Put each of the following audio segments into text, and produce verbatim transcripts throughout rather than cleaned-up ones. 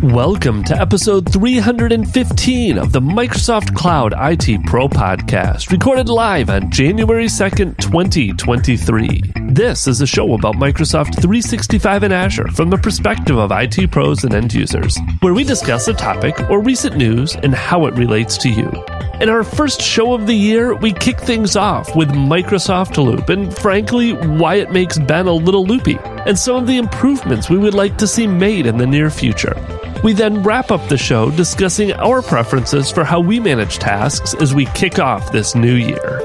Welcome to episode three hundred fifteen of the Microsoft Cloud I T Pro Podcast, recorded live on January second, twenty twenty-three. This is a show about Microsoft three sixty-five and Azure from the perspective of I T pros and end users, where we discuss a topic or recent news and how it relates to you. In our first show of the year, we kick things off with Microsoft Loop and, frankly, why it makes Ben a little loopy, and some of the improvements we would like to see made in the near future. We then wrap up the show discussing our preferences for how we manage tasks as we kick off this new year.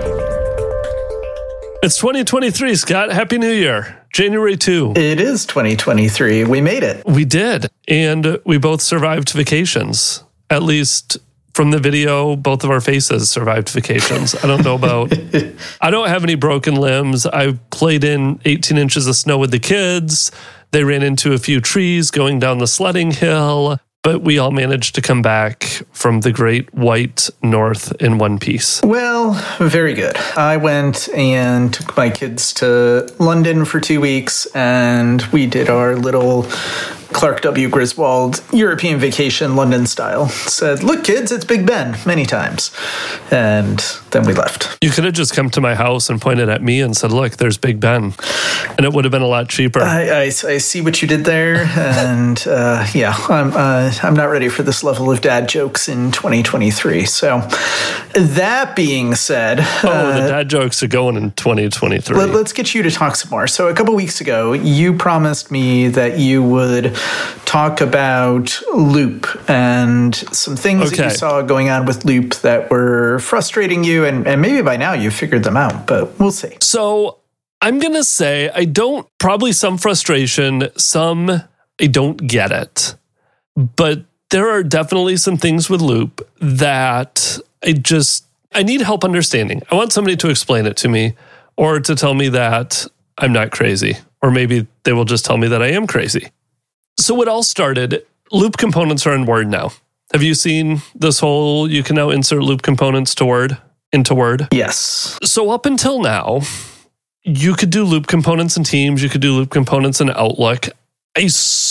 It's twenty twenty-three, Scott. Happy New Year. January second. It is twenty twenty-three. We made it. We did. And we both survived vacations. At least from the video, both of our faces survived vacations. I don't know about... I don't have any broken limbs. I played in eighteen inches of snow with the kids. They ran into a few trees going down the sledding hill, but we all managed to come back from the great white north in one piece. Well, very good. I went and took my kids to London for two weeks, and we did our little Clark W. Griswold European vacation, London style. Said, look, kids, it's Big Ben, many times. And then we left. You could have just come to my house and pointed at me and said, look, there's Big Ben. And it would have been a lot cheaper. I, I, I see what you did there. And uh, yeah, I'm, uh, I'm not ready for this level of dad jokes in twenty twenty-three. So that being said... Oh, uh, the dad jokes are going in twenty twenty-three. Let, let's get you to talk some more. So a couple weeks ago, you promised me that you would talk about Loop and some things okay. that you saw going on with Loop that were frustrating you, and, and maybe by now you figured them out, but we'll see. So I'm going to say I don't, probably some frustration, some I don't get it, but there are definitely some things with Loop that I just, I need help understanding. I want somebody to explain it to me or to tell me that I'm not crazy, or maybe they will just tell me that I am crazy. So it all started, Loop components are in Word now. Have you seen this whole, you can now insert Loop components to Word, into Word? Yes. So up until now, you could do Loop components in Teams, you could do Loop components in Outlook. I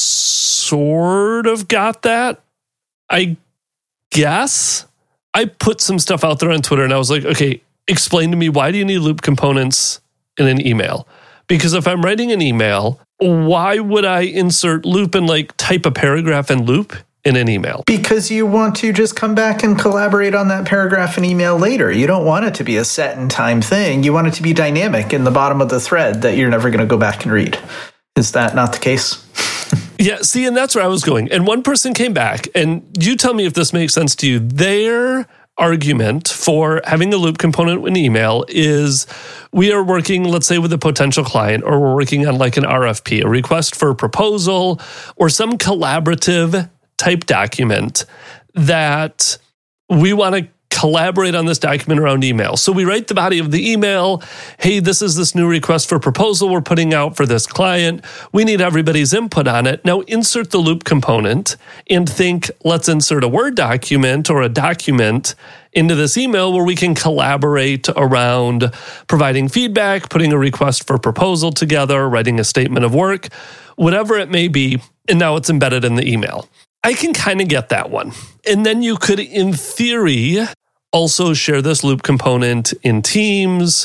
sort of got that, I guess. I put some stuff out there on Twitter and I was like, okay, explain to me, why do you need Loop components in an email? Because if I'm writing an email, why would I insert Loop and like type a paragraph in Loop in an email? Because you want to just come back and collaborate on that paragraph in email later. You don't want it to be a set in time thing. You want it to be dynamic in the bottom of the thread that you're never going to go back and read. Is that not the case? Yeah, see, and that's where I was going. And one person came back, and you tell me if this makes sense to you. Their argument for having a Loop component in email is we are working, let's say, with a potential client, or we're working on like an R F P, a request for a proposal, or some collaborative type document that we want to collaborate on this document around email. So we write the body of the email, hey, this is this new request for proposal we're putting out for this client. We need everybody's input on it. Now insert the Loop component and think, let's insert a Word document or a document into this email where we can collaborate around providing feedback, putting a request for proposal together, writing a statement of work, whatever it may be, and now it's embedded in the email. I can kind of get that one. And then you could, in theory, also share this Loop component in Teams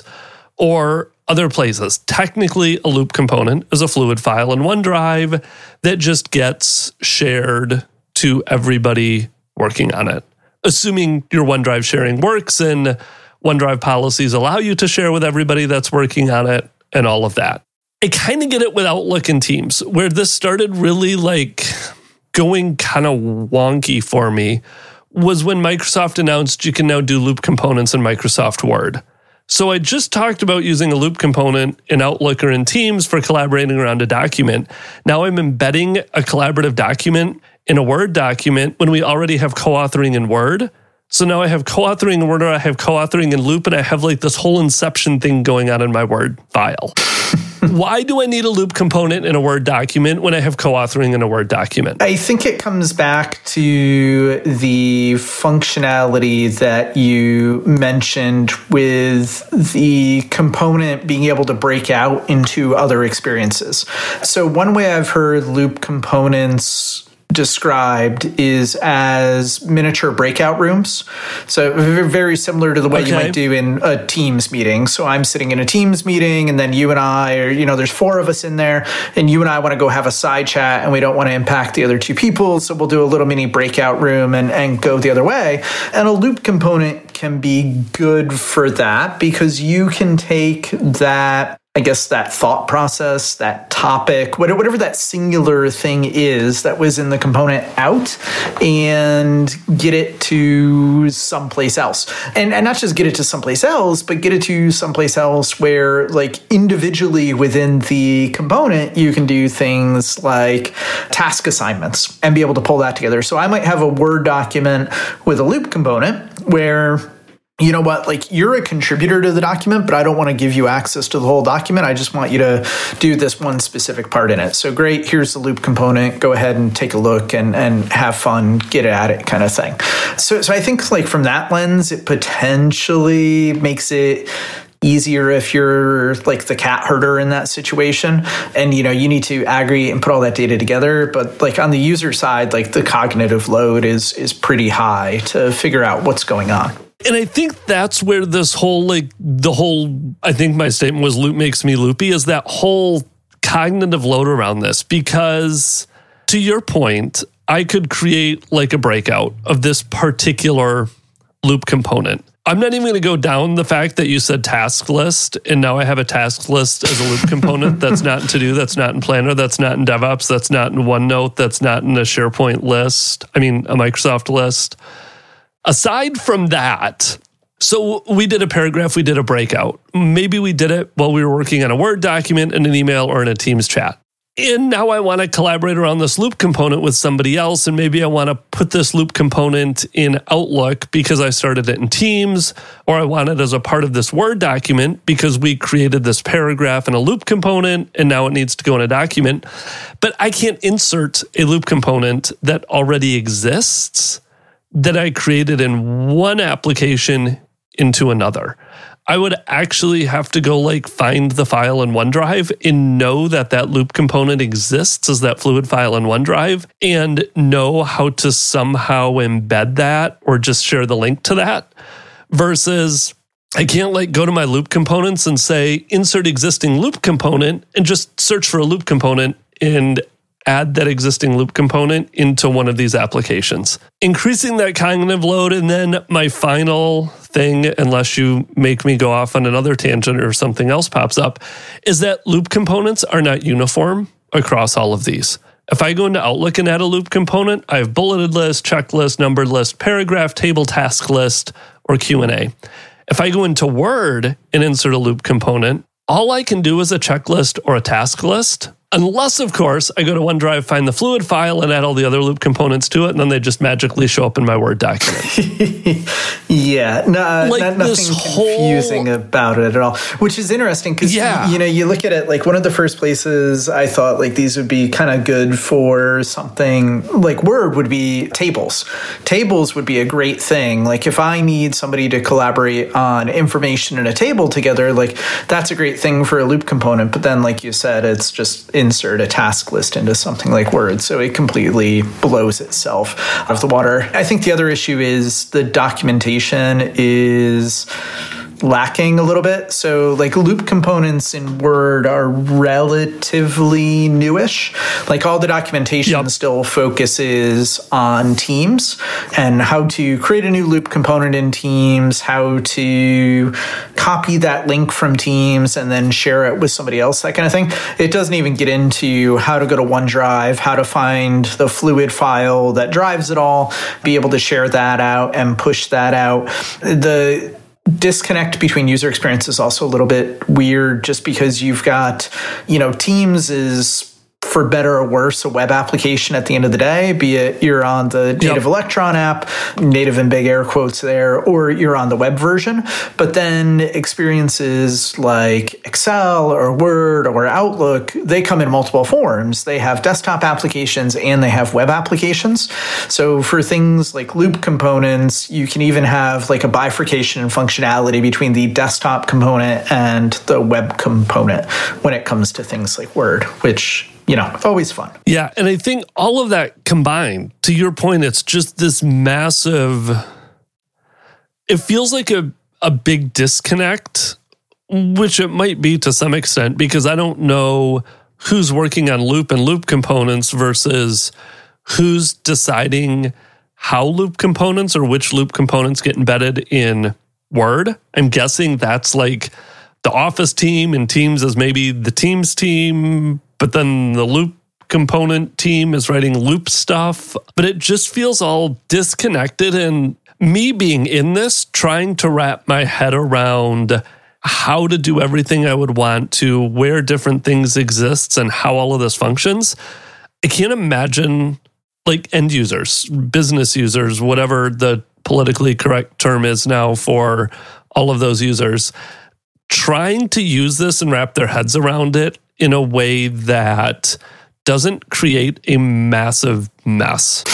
or other places. Technically, a Loop component is a fluid file in OneDrive that just gets shared to everybody working on it. Assuming your OneDrive sharing works and OneDrive policies allow you to share with everybody that's working on it and all of that. I kind of get it with Outlook and Teams, where this started really like going kind of wonky for me was when Microsoft announced you can now do Loop components in Microsoft Word. So I just talked about using a Loop component in Outlook or in Teams for collaborating around a document. Now I'm embedding a collaborative document in a Word document when we already have co-authoring in Word. So now I have co-authoring in Word, or I have co-authoring in Loop, and I have like this whole inception thing going on in my Word file. Why do I need a Loop component in a Word document when I have co-authoring in a Word document? I think it comes back to the functionality that you mentioned with the component being able to break out into other experiences. So one way I've heard Loop components described is as miniature breakout rooms. So very similar to the way okay. you might do in a Teams meeting. So I'm sitting in a Teams meeting, and then you and I, or, you know, there's four of us in there, and you and I want to go have a side chat, and we don't want to impact the other two people. So we'll do a little mini breakout room and, and go the other way. And a loop component can be good for that because you can take that, I guess, that thought process, that topic, whatever that singular thing is that was in the component out, and get it to someplace else. And, and not just get it to someplace else, but get it to someplace else where, like, individually within the component, you can do things like task assignments and be able to pull that together. So I might have a Word document with a loop component where, you know what, like, you're a contributor to the document, but I don't want to give you access to the whole document. I just want you to do this one specific part in it. So great, here's the loop component. Go ahead and take a look and, and have fun, get at it kind of thing. So, so I think, like, from that lens, it potentially makes it easier if you're like the cat herder in that situation, and you know you need to aggregate and put all that data together. But like on the user side, like the cognitive load is is pretty high to figure out what's going on. And I think that's where this whole, like, the whole, I think my statement was loop makes me loopy, is that whole cognitive load around this. Because to your point, I could create like a breakout of this particular loop component. I'm not even going to go down the fact that you said task list, and now I have a task list as a loop component that's not in To-Do, that's not in Planner, that's not in DevOps, that's not in OneNote, that's not in a SharePoint list, I mean, a Microsoft list. Aside from that, so we did a paragraph, we did a breakout. Maybe we did it while we were working on a Word document, in an email, or in a Teams chat. And now I want to collaborate around this loop component with somebody else, and maybe I want to put this loop component in Outlook because I started it in Teams, or I want it as a part of this Word document because we created this paragraph in a loop component, and now it needs to go in a document. But I can't insert a loop component that already exists that I created in one application into another. I would actually have to go like find the file in OneDrive and know that that loop component exists as that fluid file in OneDrive, and know how to somehow embed that or just share the link to that, versus I can't like go to my loop components and say insert existing loop component and just search for a loop component and add that existing loop component into one of these applications. Increasing that cognitive load. And then my final thing, unless you make me go off on another tangent or something else pops up, is that loop components are not uniform across all of these. If I go into Outlook and add a loop component, I have bulleted list, checklist, numbered list, paragraph, table, task list, or Q and A. If I go into Word and insert a loop component, all I can do is a checklist or a task list. Unless, of course, I go to OneDrive, find the fluid file, and add all the other loop components to it, and then they just magically show up in my Word document. yeah, no, like not, nothing confusing whole... about it at all, which is interesting because, yeah. you know, you look at it, like one of the first places I thought like these would be kind of good for something like Word would be tables. Tables would be a great thing. Like if I need somebody to collaborate on information in a table together, like that's a great thing for a loop component. But then, like you said, it's just insert a task list into something like Word. So it completely blows itself out of the water. I think the other issue is the documentation is lacking a little bit. So like loop components in Word are relatively newish. Like all the documentation yep. still focuses on Teams and how to create a new loop component in Teams, how to copy that link from Teams and then share it with somebody else, that kind of thing. It doesn't even get into how to go to OneDrive, how to find the fluid file that drives it all, be able to share that out and push that out. The disconnect between user experience is also a little bit weird just because you've got, you know, Teams is, for better or worse, a web application at the end of the day, be it you're on the native yep. Electron app, native in big air quotes there, or you're on the web version. But then experiences like Excel or Word or Outlook, they come in multiple forms. They have desktop applications and they have web applications. So for things like loop components, you can even have like a bifurcation in functionality between the desktop component and the web component when it comes to things like Word, which you know, always fun. Yeah. And I think all of that combined, to your point, it's just this massive, it feels like a, a big disconnect, which it might be to some extent, because I don't know who's working on Loop and Loop components versus who's deciding how Loop components or which Loop components get embedded in Word. I'm guessing that's like the Office team, and Teams is maybe the Teams team, but then the Loop component team is writing Loop stuff. But it just feels all disconnected. And me being in this, trying to wrap my head around how to do everything I would want to, where different things exist, and how all of this functions, I can't imagine like end users, business users, whatever the politically correct term is now for all of those users, trying to use this and wrap their heads around it in a way that doesn't create a massive mess.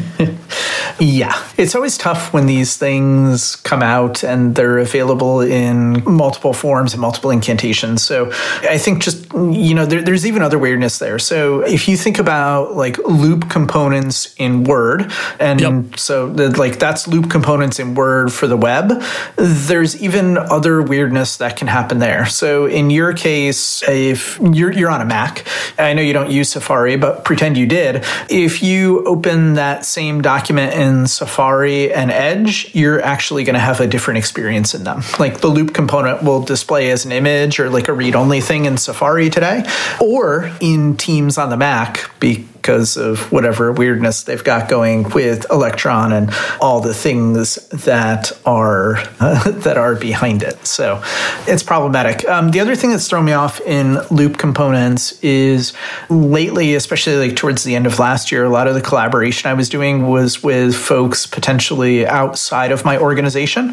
Yeah, it's always tough when these things come out and they're available in multiple forms and multiple incantations. So I think just, you know, there, there's even other weirdness there. So if you think about like Loop components in Word, and yep. so the, like that's Loop components in Word for the web, there's even other weirdness that can happen there. So in your case, if you're, you're on a Mac, I know you don't use Safari, but pretend you did. If you open that same document in Safari and Edge, you're actually going to have a different experience in them. Like the Loop component will display as an image or like a read-only thing in Safari today, or in Teams on the Mac, because of whatever weirdness they've got going with Electron and all the things that are uh, that are behind it. So it's problematic. Um, the other thing that's thrown me off in Loop components is lately, especially like towards the end of last year, a lot of the collaboration I was doing was with folks potentially outside of my organization.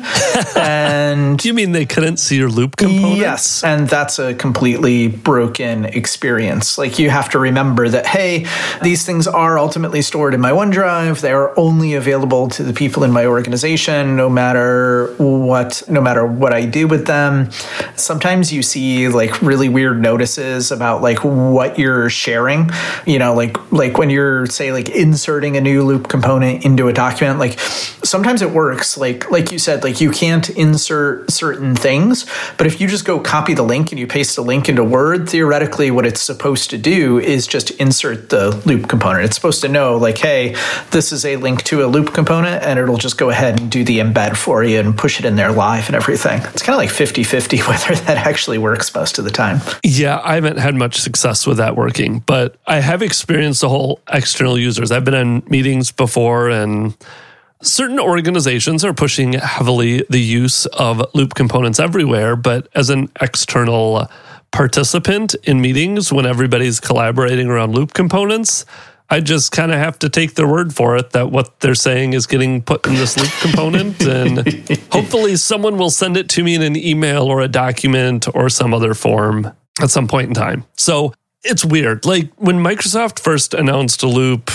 And you mean they couldn't see your Loop components? Yes, and that's a completely broken experience. Like you have to remember that, hey, these things are ultimately stored in my OneDrive. They are only available to the people in my organization, no matter what, no matter what I do with them. Sometimes you see like really weird notices about like what you're sharing. You know, like like when you're say like inserting a new Loop component into a document. Like sometimes it works. Like like you said, like you can't insert certain things, but if you just go copy the link and you paste the link into Word, theoretically, what it's supposed to do is just insert the Loop component. It's supposed to know like, hey, this is a link to a Loop component, and it'll just go ahead and do the embed for you and push it in there live and everything. It's kind of like fifty-fifty whether that actually works most of the time. Yeah, I haven't had much success with that working, but I have experienced the whole external users. I've been in meetings before, and certain organizations are pushing heavily the use of Loop components everywhere, but as an external participant in meetings when everybody's collaborating around Loop components, I just kind of have to take their word for it that what they're saying is getting put in this Loop component, and hopefully someone will send it to me in an email or a document or some other form at some point in time. So it's weird. Like when Microsoft first announced Loop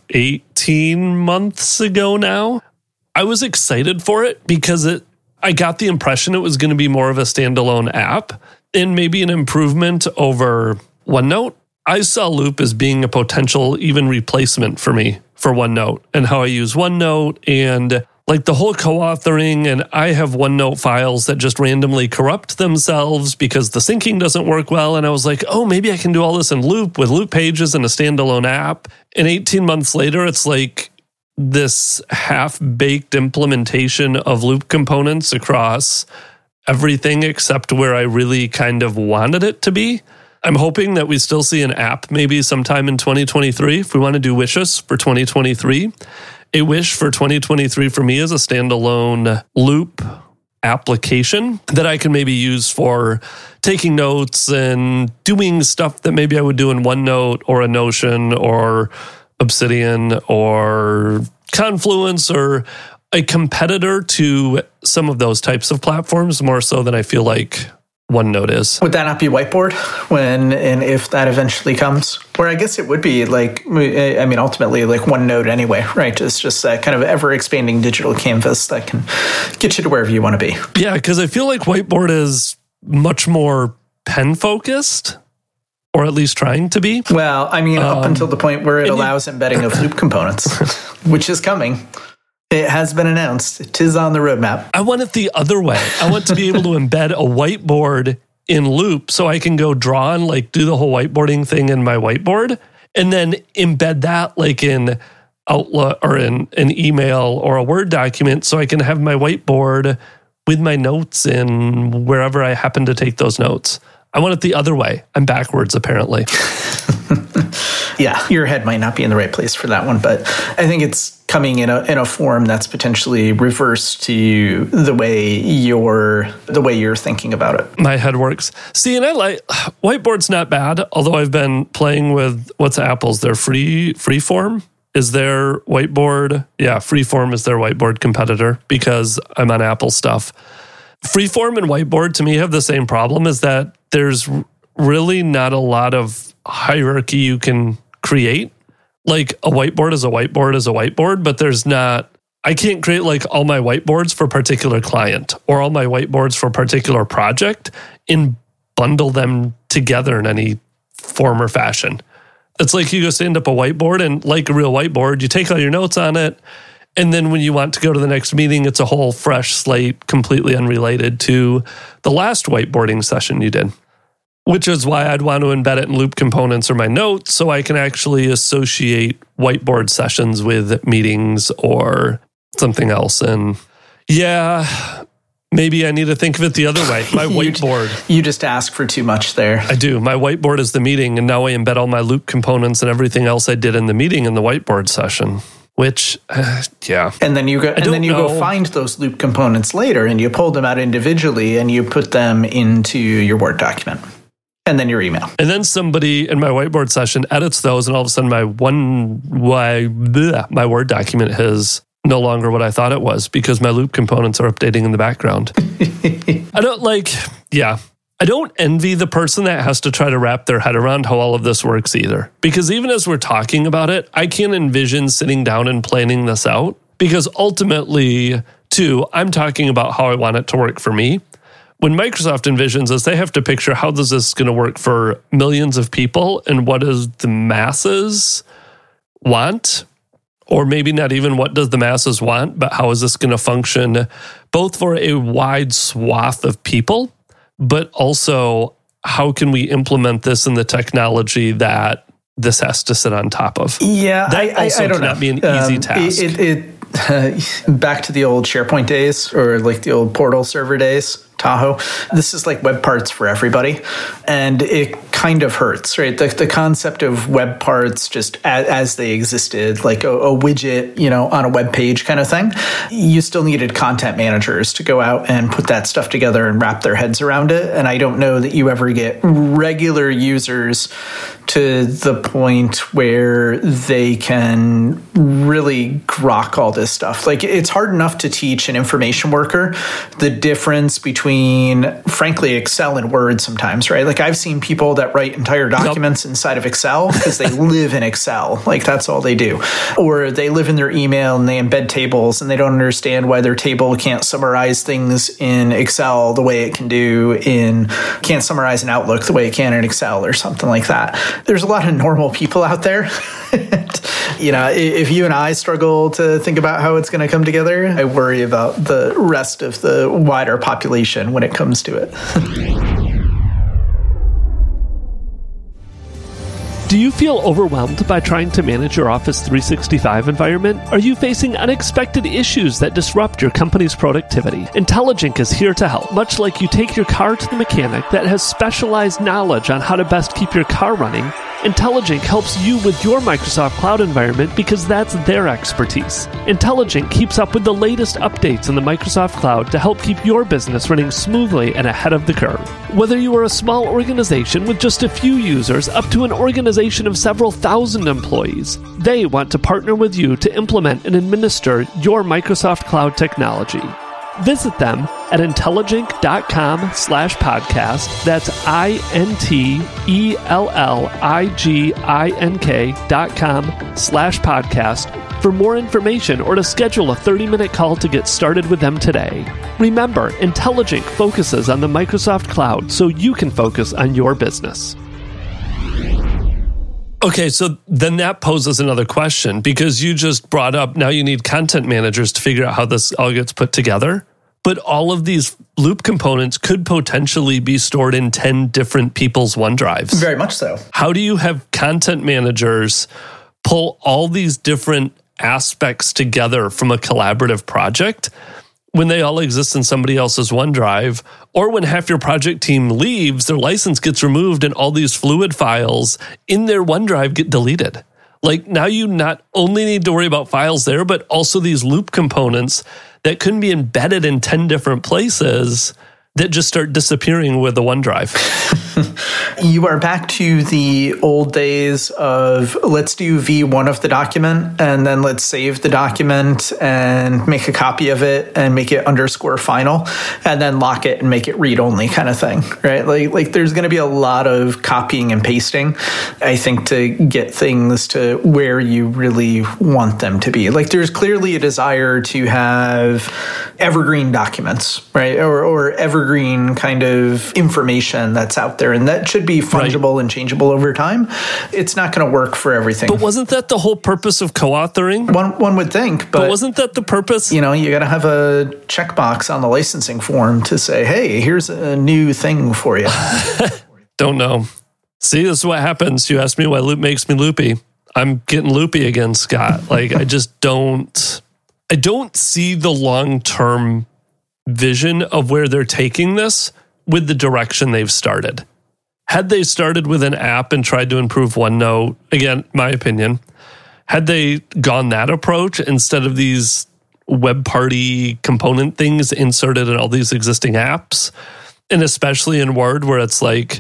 eighteen months ago now, I was excited for it because it I got the impression it was going to be more of a standalone app and maybe an improvement over OneNote. I saw Loop as being a potential even replacement for me for OneNote and how I use OneNote and like the whole co-authoring. And I have OneNote files that just randomly corrupt themselves because the syncing doesn't work well. And I was like, oh, maybe I can do all this in Loop with Loop Pages and a standalone app. And eighteen months later, it's like this half-baked implementation of Loop components across everything except where I really kind of wanted it to be. I'm hoping that we still see an app maybe sometime in twenty twenty-three. If we want to do wishes for twenty twenty-three, a wish for twenty twenty-three for me is a standalone Loop application that I can maybe use for taking notes and doing stuff that maybe I would do in OneNote or a Notion or Obsidian or Confluence or a competitor to some of those types of platforms, more so than I feel like OneNote is. Would that not be Whiteboard when and if that eventually comes? Or I guess it would be like, I mean, ultimately like OneNote anyway, right? It's just that kind of ever-expanding digital canvas that can get you to wherever you want to be. Yeah, because I feel like Whiteboard is much more pen-focused. or at least trying to be. Well, I mean, up um, until the point where it allows you, embedding of loop components, which is coming. It has been announced. It is on the roadmap. I want it the other way. I want to be able to embed a whiteboard in Loop so I can go draw and like do the whole whiteboarding thing in my whiteboard and then embed that like in Outlook or in an email or a Word document so I can have my whiteboard with my notes in wherever I happen to take those notes. I want it the other way. I'm backwards, apparently. Yeah, your head might not be in the right place for that one, but I think it's coming in a in a form that's potentially reverse to the way you're the way you're thinking about it. My head works. See, and I like whiteboard's not bad, although I've been playing with what's Apple's their free Freeform is their whiteboard. Yeah, Freeform is their whiteboard competitor because I'm on Apple stuff. Freeform and whiteboard to me have the same problem is that there's really not a lot of hierarchy you can create. Like a whiteboard is a whiteboard is a whiteboard, but there's not, I can't create like all my whiteboards for a particular client or all my whiteboards for a particular project and bundle them together in any form or fashion. It's like you go stand up a whiteboard and like a real whiteboard, you take all your notes on it. And then when you want to go to the next meeting, it's a whole fresh slate, completely unrelated to the last whiteboarding session you did. Which is why I'd want to embed it in Loop components or my notes so I can actually associate whiteboard sessions with meetings or something else. And yeah, maybe I need to think of it the other way. My whiteboard. You just ask for too much there. I do. My whiteboard is the meeting, and now I embed all my Loop components and everything else I did in the meeting in the whiteboard session. Which, uh, yeah. And then you go, and then you know. go find those Loop components later, and you pull them out individually, and you put them into your Word document. And then your email. And then somebody in my whiteboard session edits those, and all of a sudden my one why bleh, my Word document is no longer what I thought it was because my Loop components are updating in the background. I don't like, yeah. I don't envy the person that has to try to wrap their head around how all of this works either. Because even as we're talking about it, I can't envision sitting down and planning this out. Because ultimately, too, I'm talking about how I want it to work for me. When Microsoft envisions this, they have to picture how is this going to work for millions of people and what does the masses want? Or maybe not even what does the masses want, but how is this going to function both for a wide swath of people, but also how can we implement this in the technology that this has to sit on top of? Yeah, that I, also I, I don't cannot know. be an easy um, task. It, it, it, uh, back to the old SharePoint days or like the old portal server days. Tahoe. This is like web parts for everybody. And it kind of hurts, right? The, the concept of web parts just as, as they existed, like a, a widget, you know, on a web page kind of thing. You still needed content managers to go out and put that stuff together and wrap their heads around it. And I don't know that you ever get regular users to the point where they can really grok all this stuff. Like it's hard enough to teach an information worker the difference between Between, frankly, Excel and Word sometimes, right? Like I've seen people that write entire documents yep. inside of Excel because they live in Excel. Like that's all they do. Or they live in their email and they embed tables and they don't understand why their table can't summarize things in Excel the way it can do in, can't summarize in Outlook the way it can in Excel or something like that. There's a lot of normal people out there. You know, if you and I struggle to think about how it's going to come together, I worry about the rest of the wider population when it comes to it. Do you feel overwhelmed by trying to manage your Office three sixty-five environment? Are you facing unexpected issues that disrupt your company's productivity? IntelliJink is here to help. Much like you take your car to the mechanic that has specialized knowledge on how to best keep your car running, IntelliJink helps you with your Microsoft Cloud environment because that's their expertise. IntelliJink keeps up with the latest updates in the Microsoft Cloud to help keep your business running smoothly and ahead of the curve. Whether you are a small organization with just a few users up to an organization of several thousand employees, they want to partner with you to implement and administer your Microsoft Cloud technology. Visit them at IntelliJink.com slash podcast. That's I-N-T-E-L-L-I-G-I-N-K dot com slash podcast for more information or to schedule a thirty-minute call to get started with them today. Remember, IntelliJink focuses on the Microsoft Cloud so you can focus on your business. Okay, so then that poses another question, because you just brought up now you need content managers to figure out how this all gets put together. But all of these Loop components could potentially be stored in ten different people's OneDrives. Very much so. How do you have content managers pull all these different aspects together from a collaborative project when they all exist in somebody else's OneDrive, or when half your project team leaves, their license gets removed and all these Fluid files in their OneDrive get deleted? Like, now you not only need to worry about files there, but also these Loop components that couldn't be embedded in ten different places that just start disappearing with the OneDrive. You are back to the old days of let's do V one of the document and then let's save the document and make a copy of it and make it underscore final and then lock it and make it read only kind of thing, right? Like, like there's going to be a lot of copying and pasting, I think, to get things to where you really want them to be. Like, there's clearly a desire to have evergreen documents, right? Or, or evergreen kind of information that's out there. And that should be fungible right. and changeable over time. It's not going to work for everything. But wasn't that the whole purpose of co-authoring? One one would think. But, but wasn't that the purpose? You know, you got to have a checkbox on the licensing form to say, hey, here's a new thing for you. Don't know. See, this is what happens. You ask me why Loop makes me loopy. I'm getting loopy again, Scott. Like, I just don't... I don't see the long-term vision of where they're taking this with the direction they've started. Had they started with an app and tried to improve OneNote, again, my opinion, had they gone that approach instead of these web party component things inserted in all these existing apps, and especially in Word where it's like,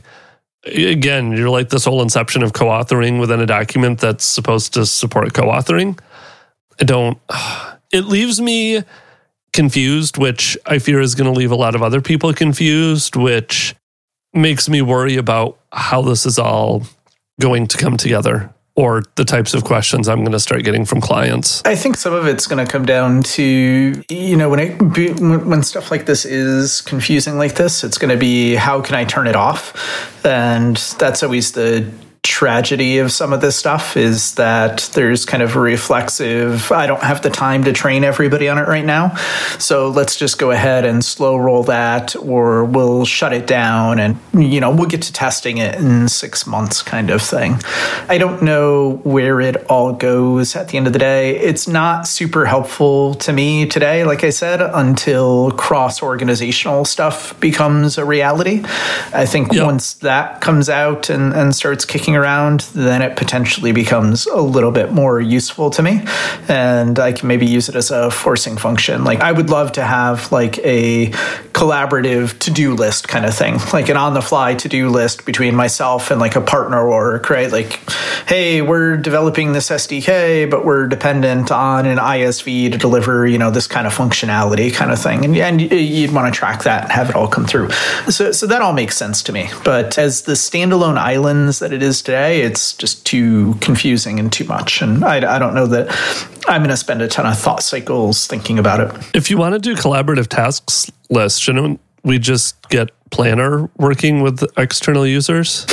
again, you're like this whole inception of co-authoring within a document that's supposed to support co-authoring. I don't... It leaves me confused, which I fear is going to leave a lot of other people confused, which makes me worry about how this is all going to come together, or the types of questions I'm going to start getting from clients. I think some of it's going to come down to, you know, when it when stuff like this is confusing like this, it's going to be, how can I turn it off? And that's always the tragedy of some of this stuff, is that there's kind of a reflexive, I don't have the time to train everybody on it right now, so let's just go ahead and slow roll that, or we'll shut it down and, you know, we'll get to testing it in six months kind of thing. I don't know where it all goes at the end of the day. It's not super helpful to me today, like I said, until cross-organizational stuff becomes a reality. I think yep. once that comes out and, and starts kicking around, then it potentially becomes a little bit more useful to me, and I can maybe use it as a forcing function. Like, I would love to have like a collaborative to-do list kind of thing, like an on-the-fly to-do list between myself and like a partner work, right? Like, hey, we're developing this S D K, but we're dependent on an I S V to deliver, you know, this kind of functionality kind of thing. And, and you'd want to track that and have it all come through. So, so that all makes sense to me. But as the standalone islands that it is today, it's just too confusing and too much. And I, I don't know that I'm going to spend a ton of thought cycles thinking about it. If you want to do collaborative tasks lists, shouldn't we just get Planner working with external users?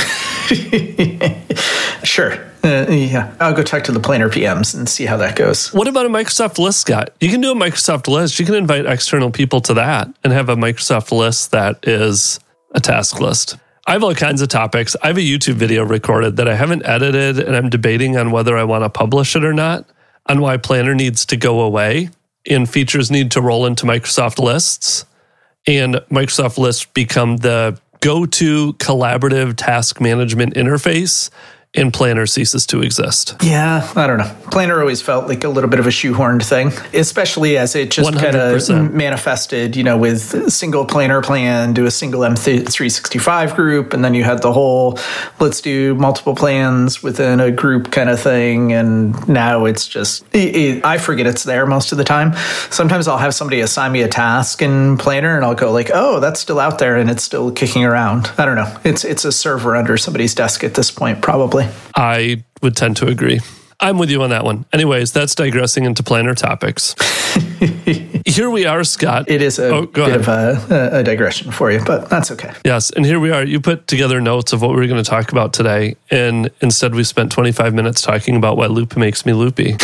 Sure. Uh, yeah, I'll go talk to the Planner P Ms and see how that goes. What about a Microsoft list, Scott? You can do a Microsoft list. You can invite external people to that and have a Microsoft list that is a task list. I have all kinds of topics. I have a YouTube video recorded that I haven't edited, and I'm debating on whether I want to publish it or not, on why Planner needs to go away and features need to roll into Microsoft lists, and Microsoft lists become the go-to collaborative task management interface, and Planner ceases to exist. Yeah, I don't know. Planner always felt like a little bit of a shoehorned thing, especially as it just kind of manifested, you know, with a single Planner plan to a single M three sixty-five group. And then you had the whole, let's do multiple plans within a group kind of thing. And now it's just, it, it, I forget it's there most of the time. Sometimes I'll have somebody assign me a task in Planner and I'll go like, oh, that's still out there and it's still kicking around. I don't know. It's, it's a server under somebody's desk at this point, probably. I would tend to agree. I'm with you on that one. Anyways, that's digressing into planner topics. Here we are, Scott. It is a oh, bit ahead. of a, a digression for you, but that's okay. Yes, and here we are. You put together notes of what we were going to talk about today, and instead we spent twenty-five minutes talking about why loop makes me loopy.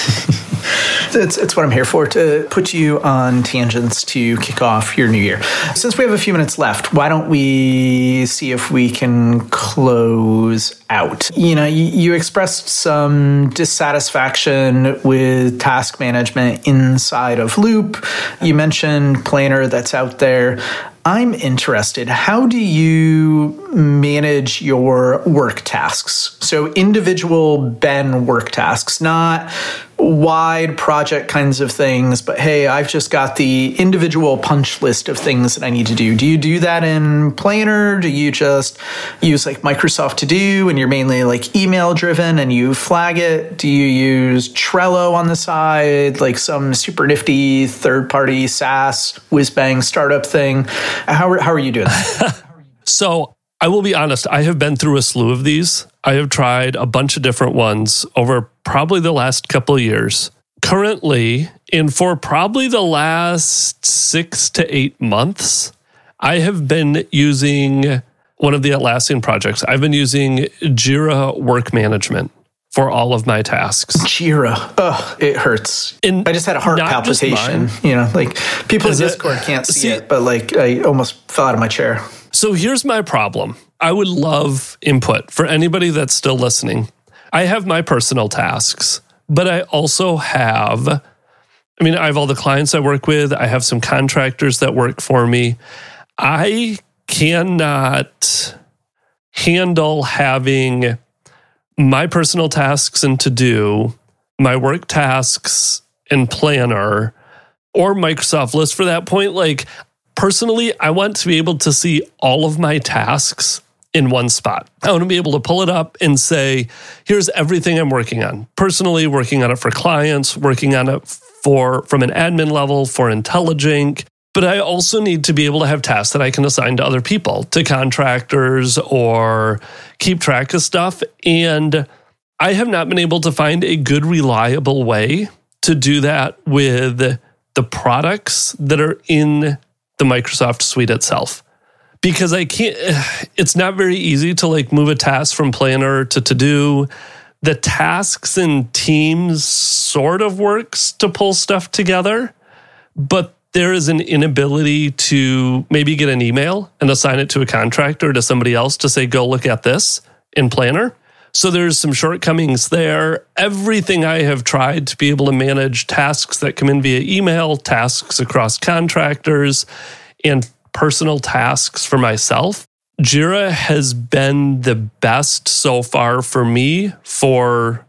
It's, it's what I'm here for, to put you on tangents to kick off your new year. Since we have a few minutes left, why don't we see if we can close out? You know, you, you expressed some dissatisfaction with task management inside of Loop. You mentioned Planner that's out there. I'm interested, how do you manage your work tasks? So individual Ben work tasks, not wide project kinds of things, but hey, I've just got the individual punch list of things that I need to do. Do you do that in Planner? Do you just use like Microsoft To Do and you're mainly like email driven and you flag it? Do you use Trello on the side, like some super nifty third party SaaS whiz bang startup thing? How are, how are you doing that? So I will be honest, I have been through a slew of these. I have tried a bunch of different ones over probably the last couple of years. Currently, and for probably the last six to eight months, I have been using one of the Atlassian projects. I've been using Jira Work Management for all of my tasks. Jira. Ugh, it hurts. And I just had a heart palpitation. You know, like people in Discord it, can't see, see it, but like I almost fell out of my chair. So here's my problem. I would love input for anybody that's still listening. I have my personal tasks, but I also have, I mean, I have all the clients I work with. I have some contractors that work for me. I cannot handle having my personal tasks and to-do, my work tasks and Planner, or Microsoft List for that point. Like, personally, I want to be able to see all of my tasks in one spot. I want to be able to pull it up and say, here's everything I'm working on. Personally, working on it for clients, working on it for from an admin level for IntelliJink. But I also need to be able to have tasks that I can assign to other people, to contractors, or keep track of stuff. And I have not been able to find a good, reliable way to do that with the products that are in the Microsoft suite itself. Because I can't, it's not very easy to like move a task from Planner to To-Do. The tasks and Teams sort of works to pull stuff together, but there is an inability to maybe get an email and assign it to a contractor or to somebody else to say, go look at this in Planner. So there's some shortcomings there. Everything I have tried to be able to manage tasks that come in via email, tasks across contractors, and personal tasks for myself, Jira has been the best so far for me for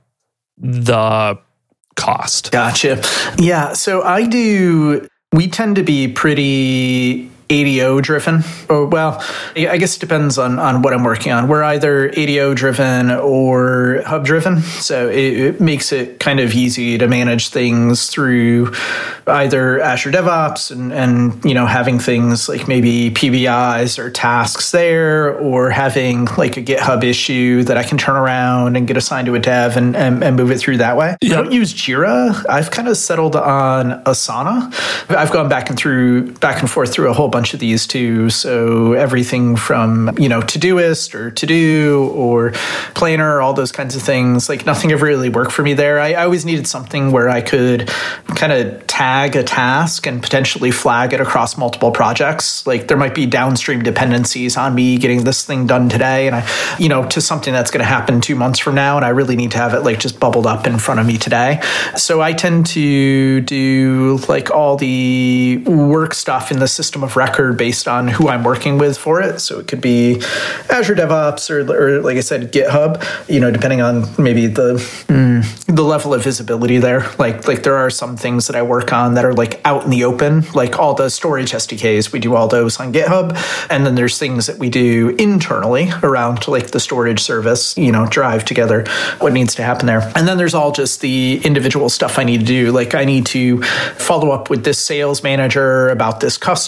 the cost. Gotcha. Yeah, so I do, we tend to be pretty A D O driven. Or, well, I guess it depends on, on what I'm working on. We're either A D O driven or hub driven. So it, it makes it kind of easy to manage things through either Azure DevOps and, and, you know, having things like maybe P B Is or tasks there, or having like a GitHub issue that I can turn around and get assigned to a dev and, and, and move it through that way. Yep. I don't use Jira. I've kind of settled on Asana. I've gone back and through, back and forth through a whole bunch of these too. So everything from, you know, Todoist or To-Do or Planner, all those kinds of things, like nothing ever really worked for me there. I, I always needed something where I could kind of tag a task and potentially flag it across multiple projects. Like there might be downstream dependencies on me getting this thing done today, and I, you know, to something that's going to happen two months from now, and I really need to have it like just bubbled up in front of me today. So I tend to do like all the work stuff in the system of record based on who I'm working with for it. So it could be Azure DevOps or, or like I said, GitHub, you know, depending on maybe the mm, the level of visibility there. Like, like there are some things that I work on that are like out in the open, like all the storage S D Ks, we do all those on GitHub. And then there's things that we do internally around like the storage service, you know, drive together what needs to happen there. And then there's all just the individual stuff I need to do. Like I need to follow up with this sales manager about this customer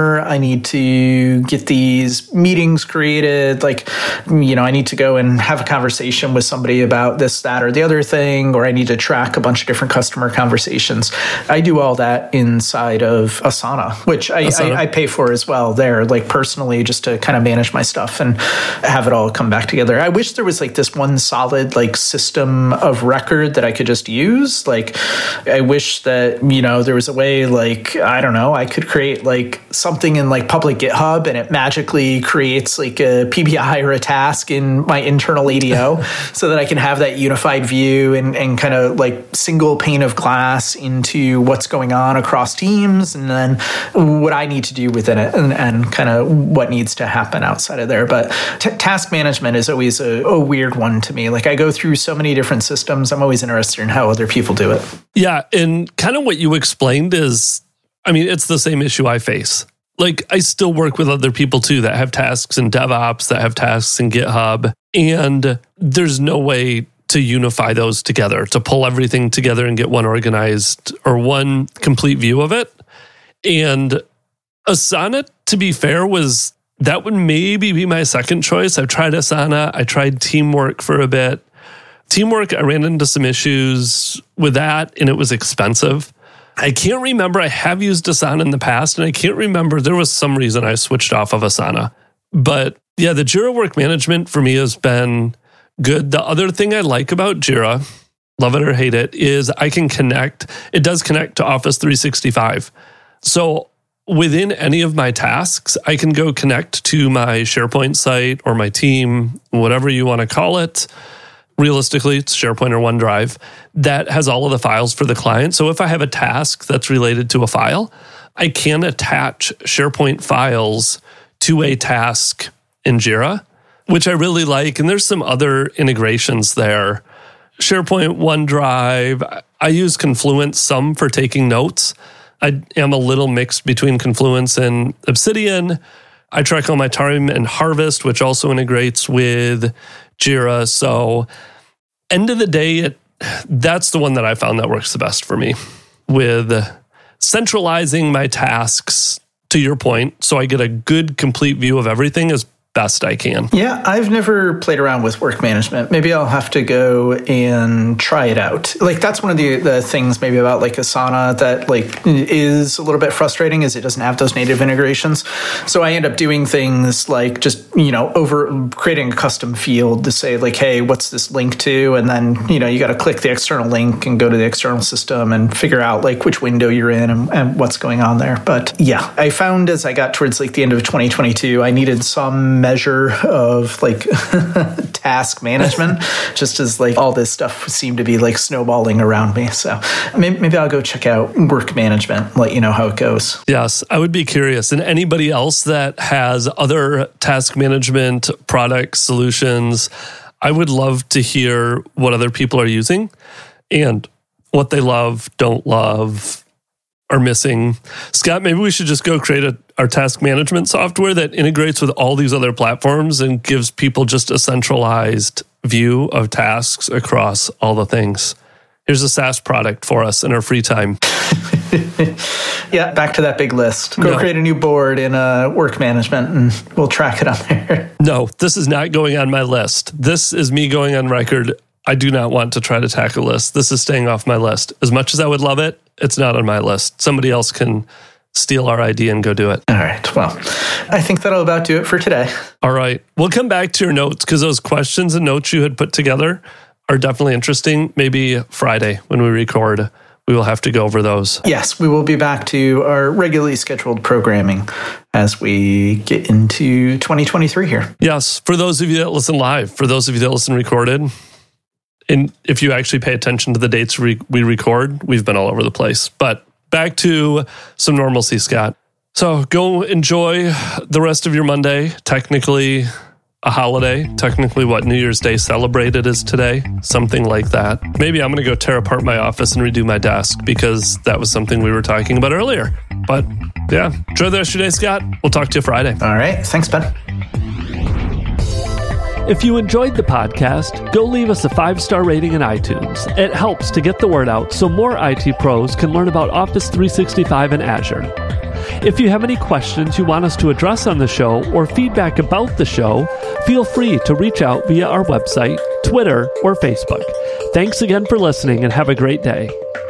customer. I need to get these meetings created. Like, you know, I need to go and have a conversation with somebody about this, that, or the other thing, or I need to track a bunch of different customer conversations. I do all that inside of Asana, which I, Asana. I, I pay for as well there, like personally, just to kind of manage my stuff and have it all come back together. I wish there was like this one solid like system of record that I could just use. Like, I wish that, you know, there was a way, like, I don't know, I could create like something in like public GitHub and it magically creates like a P B I or a task in my internal A D O so that I can have that unified view and, and kind of like single pane of glass into what's going on across teams and then what I need to do within it and, and kind of what needs to happen outside of there. But t- task management is always a, a weird one to me. Like, I go through so many different systems. I'm always interested in how other people do it. Yeah. And kind of what you explained is, I mean, it's the same issue I face. Like, I still work with other people too that have tasks in DevOps, that have tasks in GitHub, and there's no way to unify those together, to pull everything together and get one organized or one complete view of it. And Asana, to be fair, was that would maybe be my second choice. I've tried Asana. I tried Teamwork for a bit. Teamwork, I ran into some issues with that, and it was expensive. I can't remember. I have used Asana in the past, and I can't remember. There was some reason I switched off of Asana. But yeah, the Jira work management for me has been good. The other thing I like about Jira, love it or hate it, is I can connect. It does connect to Office three sixty-five. So within any of my tasks, I can go connect to my SharePoint site or my team, whatever you want to call it. Realistically, it's SharePoint or OneDrive that has all of the files for the client. So if I have a task that's related to a file, I can attach SharePoint files to a task in Jira, which I really like. And there's some other integrations there. SharePoint, OneDrive, I use Confluence some for taking notes. I am a little mixed between Confluence and Obsidian. I track all my time in Harvest, which also integrates with Jira. So end of the day, it, that's the one that I found that works the best for me with centralizing my tasks, to your point, so I get a good, complete view of everything as best I can. Yeah, I've never played around with work management. Maybe I'll have to go and try it out. Like, that's one of the, the things maybe about like Asana that like is a little bit frustrating is it doesn't have those native integrations. So I end up doing things like just, you know, over creating a custom field to say like, hey, what's this link to? And then, you know, you got to click the external link and go to the external system and figure out like which window you're in and, and what's going on there. But yeah, I found as I got towards like the end of twenty twenty-two, I needed some measure of like task management, just as like all this stuff seemed to be like snowballing around me. So maybe, maybe I'll go check out work management, let you know how it goes. Yes, I would be curious. And anybody else that has other task management products, solutions, I would love to hear what other people are using and what they love, don't love, are missing. Scott, maybe we should just go create a, our task management software that integrates with all these other platforms and gives people just a centralized view of tasks across all the things. Here's a SaaS product for us in our free time. Yeah, back to that big list. Go no. create a new board in uh, work management and we'll track it on there. No, this is not going on my list. This is me going on record. I do not want to try to tackle this. This is staying off my list. As much as I would love it, it's not on my list. Somebody else can steal our idea and go do it. All right. Well, I think that'll about do it for today. All right. We'll come back to your notes because those questions and notes you had put together are definitely interesting. Maybe Friday when we record, we will have to go over those. Yes, we will be back to our regularly scheduled programming as we get into twenty twenty-three here. Yes. For those of you that listen live, for those of you that listen recorded, and if you actually pay attention to the dates we, we record, we've been all over the place. But back to some normalcy, Scott. So go enjoy the rest of your Monday. Technically a holiday. Technically what New Year's Day celebrated is today. Something like that. Maybe I'm going to go tear apart my office and redo my desk because that was something we were talking about earlier. But yeah, enjoy the rest of your day, Scott. We'll talk to you Friday. All right. Thanks, Ben. If you enjoyed the podcast, go leave us a five-star rating in iTunes. It helps to get the word out so more I T pros can learn about Office three sixty-five and Azure. If you have any questions you want us to address on the show or feedback about the show, feel free to reach out via our website, Twitter, or Facebook. Thanks again for listening and have a great day.